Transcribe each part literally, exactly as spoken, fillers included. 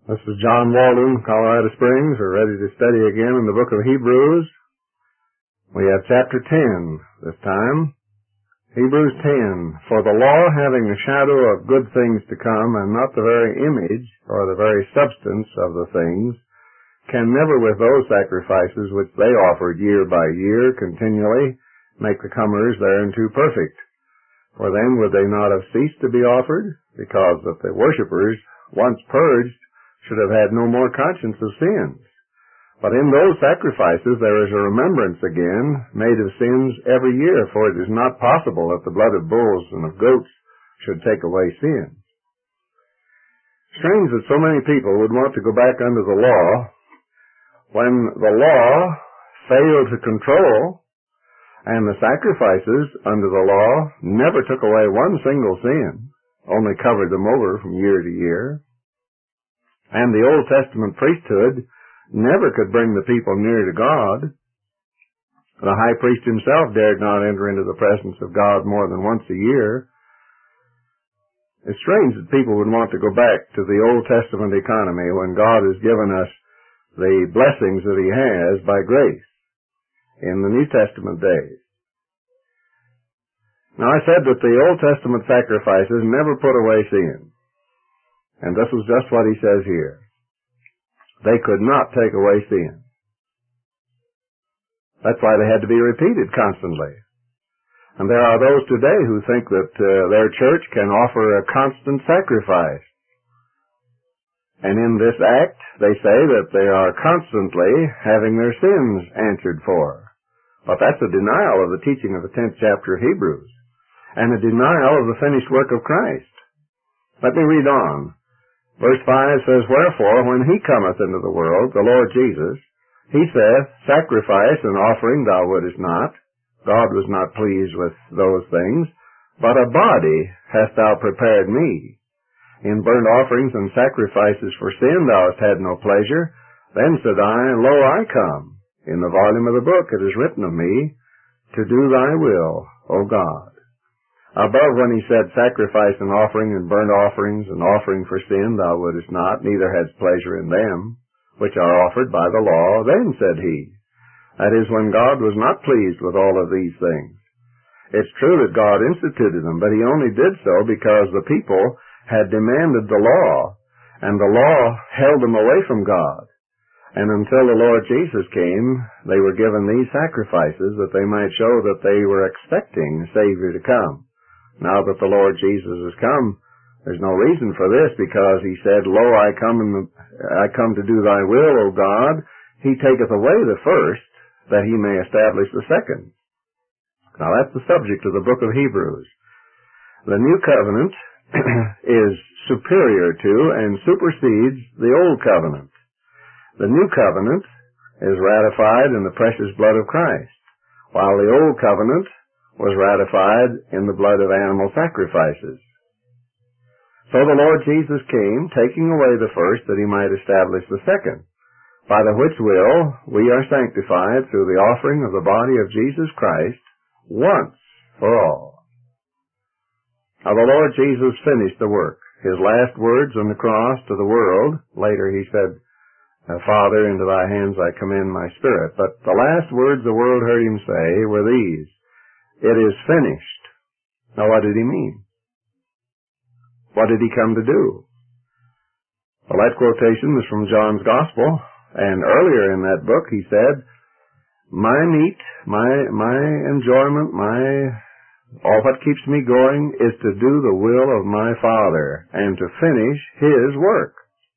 This is John Walden, Colorado Springs. We're ready to study again in the book of Hebrews. We have chapter ten this time. Hebrews ten. For the law, having the shadow of good things to come, and not the very image or the very substance of the things, can never with those sacrifices which they offered year by year continually make the comers thereunto perfect. For then would they not have ceased to be offered, because that the worshippers, once purged, should have had no more conscience of sins. But in those sacrifices there is a remembrance again made of sins every year, for it is not possible that the blood of bulls and of goats should take away sins. Strange that so many people would want to go back under the law when the law failed to control, and the sacrifices under the law never took away one single sin, only covered them over from year to year. And the Old Testament priesthood never could bring the people near to God. The high priest himself dared not enter into the presence of God more than once a year. It's strange that people would want to go back to the Old Testament economy when God has given us the blessings that He has by grace in the New Testament days. Now, I said that the Old Testament sacrifices never put away sin. And this is just what he says here. They could not take away sin. That's why they had to be repeated constantly. And there are those today who think that uh, their church can offer a constant sacrifice. And in this act, they say that they are constantly having their sins answered for. But that's a denial of the teaching of the tenth chapter of Hebrews, and a denial of the finished work of Christ. Let me read on. Verse five says, Wherefore, when he cometh into the world, the Lord Jesus, he saith, Sacrifice and offering thou wouldest not. God was not pleased with those things. But a body hast thou prepared me. In burnt offerings and sacrifices for sin thou hast had no pleasure. Then said I, Lo, I come. In the volume of the book it is written of me, to do thy will, O God. Above, when he said, Sacrifice and offering and burnt offerings and offering for sin thou wouldest not, neither hadst pleasure in them, which are offered by the law, then said he. That is, when God was not pleased with all of these things. It's true that God instituted them, but he only did so because the people had demanded the law, and the law held them away from God. And until the Lord Jesus came, they were given these sacrifices that they might show that they were expecting a Savior to come. Now that the Lord Jesus has come, there's no reason for this, because he said, Lo, I come, in the, I come to do thy will, O God. He taketh away the first, that he may establish the second. Now that's the subject of the book of Hebrews. The new covenant is superior to and supersedes the old covenant. The new covenant is ratified in the precious blood of Christ, while the old covenant was ratified in the blood of animal sacrifices. So the Lord Jesus came, taking away the first, that he might establish the second, by the which will we are sanctified through the offering of the body of Jesus Christ once for all. Now the Lord Jesus finished the work. His last words on the cross to the world, later he said, Father, into thy hands I commend my spirit. But the last words the world heard him say were these, It is finished. Now what did he mean? What did he come to do? Well, that quotation is from John's Gospel, and earlier in that book he said, My meat, my my enjoyment, my all what keeps me going is to do the will of my Father and to finish his work.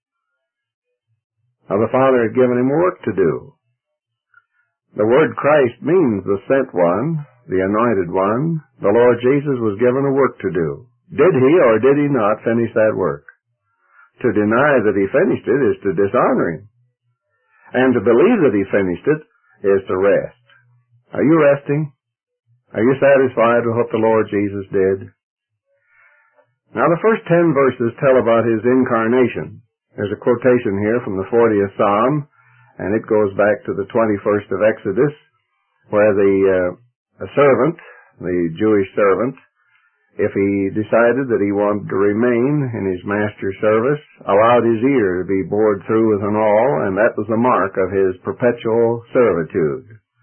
Now the Father had given him work to do. The word Christ means the sent one, the anointed one. The Lord Jesus was given a work to do. Did he or did he not finish that work? To deny that he finished it is to dishonor him. And to believe that he finished it is to rest. Are you resting? Are you satisfied with what the Lord Jesus did? Now the first ten verses tell about his incarnation. There's a quotation here from the fortieth Psalm, and it goes back to the twenty-first of Exodus, where the uh, servant, the Jewish servant, if he decided that he wanted to remain in his master's service, allowed his ear to be bored through with an awl, and that was the mark of his perpetual servitude.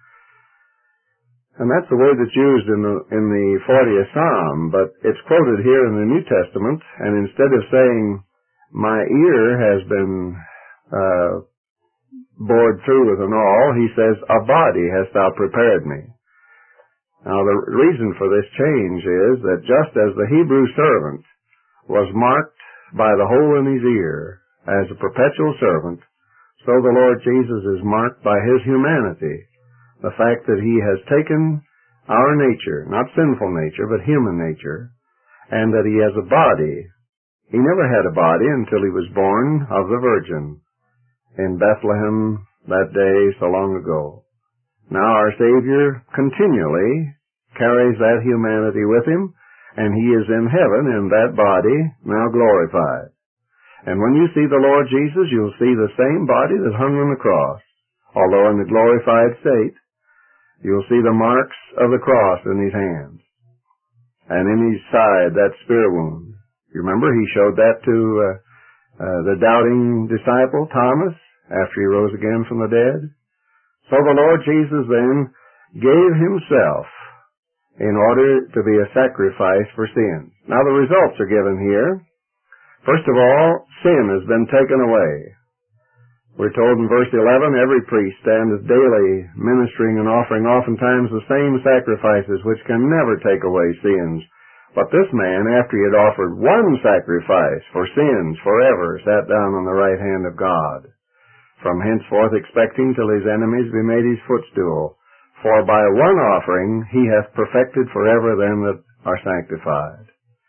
And that's the word that's used in the, in the fortieth Psalm, but it's quoted here in the New Testament, and instead of saying, my ear has been uh, bored through with an awl, he says, a body hast thou prepared me. Now, the reason for this change is that just as the Hebrew servant was marked by the hole in his ear as a perpetual servant, so the Lord Jesus is marked by his humanity, the fact that he has taken our nature, not sinful nature, but human nature, and that he has a body. He never had a body until he was born of the Virgin in Bethlehem that day so long ago. Now our Savior continually carries that humanity with him, and he is in heaven in that body, now glorified. And when you see the Lord Jesus, you'll see the same body that hung on the cross, although in the glorified state. You'll see the marks of the cross in his hands, and in his side, that spear wound. You remember he showed that to uh, uh, the doubting disciple, Thomas, after he rose again from the dead. So the Lord Jesus then gave himself in order to be a sacrifice for sins. Now the results are given here. First of all, sin has been taken away. We're told in verse eleven, every priest standeth daily ministering and offering oftentimes the same sacrifices which can never take away sins. But this man, after he had offered one sacrifice for sins forever, sat down on the right hand of God, from henceforth expecting till his enemies be made his footstool. For by one offering he hath perfected forever them that are sanctified.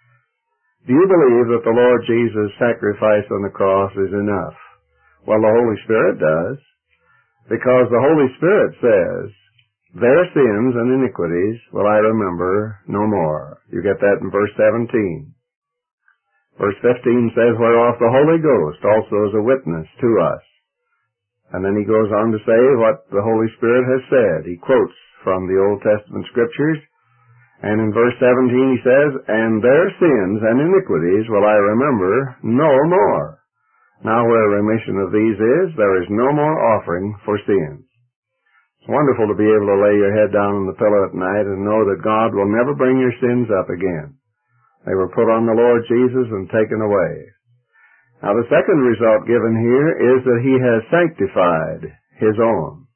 Do you believe that the Lord Jesus' sacrifice on the cross is enough? Well, the Holy Spirit does, because the Holy Spirit says, their sins and iniquities will I remember no more. You get that in verse seventeen. Verse fifteen says, whereof the Holy Ghost also is a witness to us. And then he goes on to say what the Holy Spirit has said. He quotes from the Old Testament Scriptures, and in verse seventeen he says, and their sins and iniquities will I remember no more. Now where remission of these is, there is no more offering for sins. It's wonderful to be able to lay your head down on the pillow at night and know that God will never bring your sins up again. They were put on the Lord Jesus and taken away. Now the second result given here is that he has sanctified his own.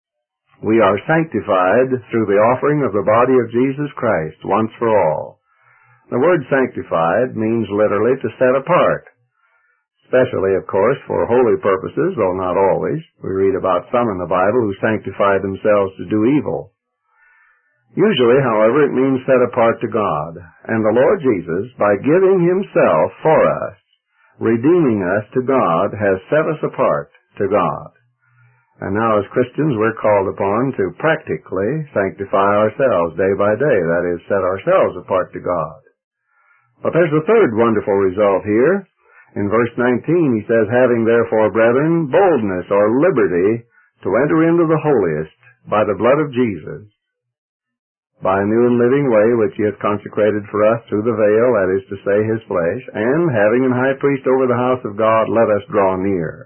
We are sanctified through the offering of the body of Jesus Christ once for all. The word sanctified means literally to set apart, especially, of course, for holy purposes, though not always. We read about some in the Bible who sanctified themselves to do evil. Usually, however, it means set apart to God. And the Lord Jesus, by giving himself for us, redeeming us to God, has set us apart to God. And now as Christians, we're called upon to practically sanctify ourselves day by day, that is, set ourselves apart to God. But there's a third wonderful result here. In verse nineteen, he says, having therefore, brethren, boldness or liberty to enter into the holiest by the blood of Jesus, by a new and living way which he hath consecrated for us through the veil, that is to say, his flesh, and having an high priest over the house of God, let us draw near.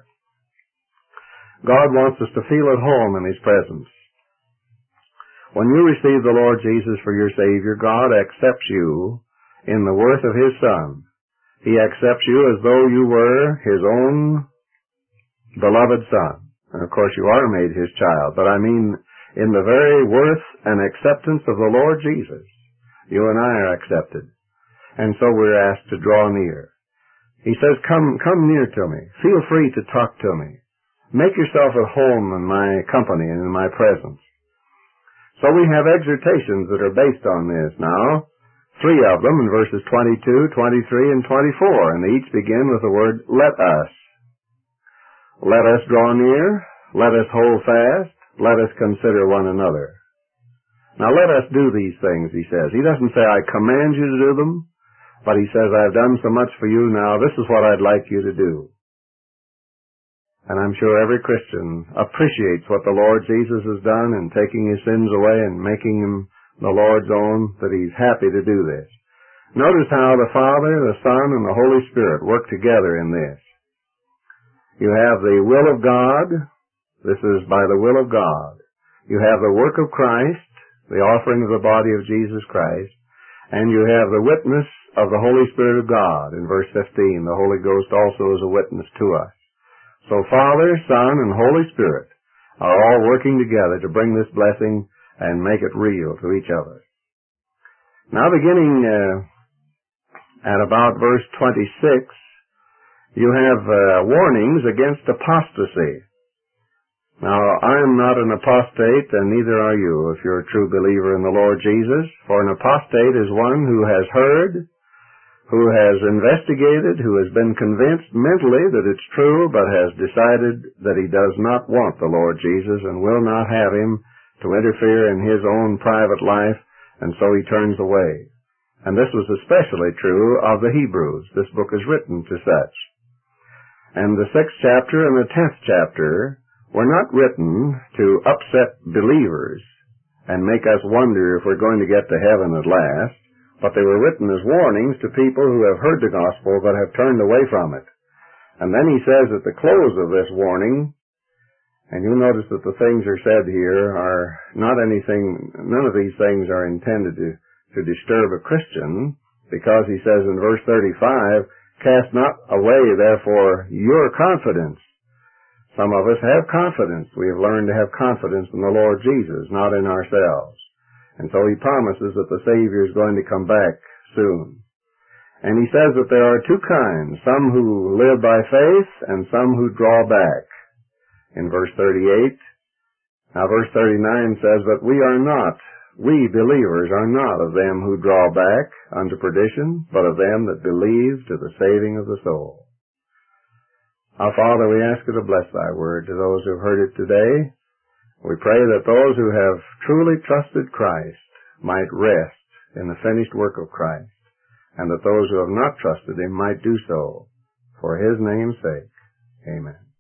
God wants us to feel at home in his presence. When you receive the Lord Jesus for your Savior, God accepts you in the worth of his Son. He accepts you as though you were his own beloved Son. And of course you are made his child, but I mean in the very worth and acceptance of the Lord Jesus. You and I are accepted. And so we're asked to draw near. He says, come, come near to me. Feel free to talk to me. Make yourself at home in my company and in my presence. So we have exhortations that are based on this now. Three of them in verses twenty-two, twenty-three, and twenty-four, and they each begin with the word, let us. Let us draw near, let us hold fast, let us consider one another. Now let us do these things, he says. He doesn't say, I command you to do them, but he says, I've done so much for you now, this is what I'd like you to do. And I'm sure every Christian appreciates what the Lord Jesus has done in taking his sins away and making him the Lord's own, that he's happy to do this. Notice how the Father, the Son, and the Holy Spirit work together in this. You have the will of God. This is by the will of God. You have the work of Christ, the offering of the body of Jesus Christ, and you have the witness of the Holy Spirit of God. In verse fifteen, the Holy Ghost also is a witness to us. So Father, Son, and Holy Spirit are all working together to bring this blessing and make it real to each other. Now beginning uh, at about verse twenty-six, you have uh, warnings against apostasy. Now, I am not an apostate, and neither are you, if you're a true believer in the Lord Jesus. For an apostate is one who has heard, who has investigated, who has been convinced mentally that it's true, but has decided that he does not want the Lord Jesus and will not have him to interfere in his own private life, and so he turns away. And this was especially true of the Hebrews. This book is written to such. And the sixth chapter and the tenth chapter were not written to upset believers and make us wonder if we're going to get to heaven at last, but they were written as warnings to people who have heard the gospel but have turned away from it. And then he says at the close of this warning, and you'll notice that the things are said here are not anything, none of these things are intended to, to disturb a Christian, because he says in verse thirty-five, cast not away therefore your confidence. Some of us have confidence. We have learned to have confidence in the Lord Jesus, not in ourselves. And so he promises that the Savior is going to come back soon. And he says that there are two kinds, some who live by faith and some who draw back. In verse thirty-eight, now verse thirty-nine says that we are not, we believers are not of them who draw back unto perdition, but of them that believe to the saving of the soul. Our Father, we ask you to bless thy word to those who have heard it today. We pray that those who have truly trusted Christ might rest in the finished work of Christ, and that those who have not trusted him might do so. For his name's sake, amen.